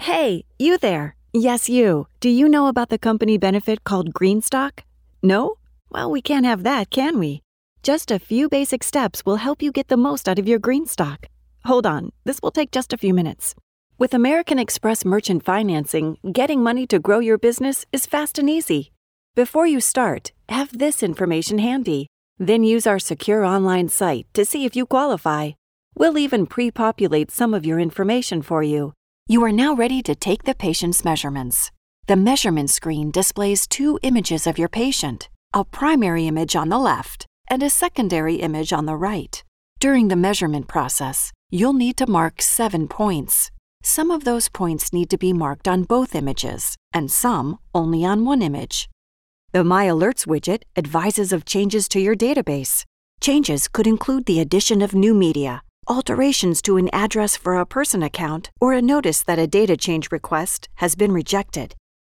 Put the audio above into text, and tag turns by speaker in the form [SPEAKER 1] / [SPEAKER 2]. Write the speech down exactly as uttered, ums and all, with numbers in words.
[SPEAKER 1] Hey, you there. Yes, you. Do you know about the company benefit called GreenStock? No? Well, we can't have that, can we? Just a few basic steps will help you get the most out of your GreenStock. Hold on, this will take just a few minutes. With American Express Merchant Financing, getting money to grow your business is fast and easy. Before you start, have this information handy. Then use our secure online site to see if you qualify. We'll even pre-populate some of your information for you. You are now ready to take the patient's measurements. The measurement screen displays two images of your patient, a primary image on the left and a secondary image on the right. During the measurement process, you'll need to mark seven points. Some of those points need to be marked on both images, and some only on one image. The My Alerts widget advises of changes to your database. Changes could include the addition of new media, alterations to an address for a person account, or a notice that a data change request has been rejected.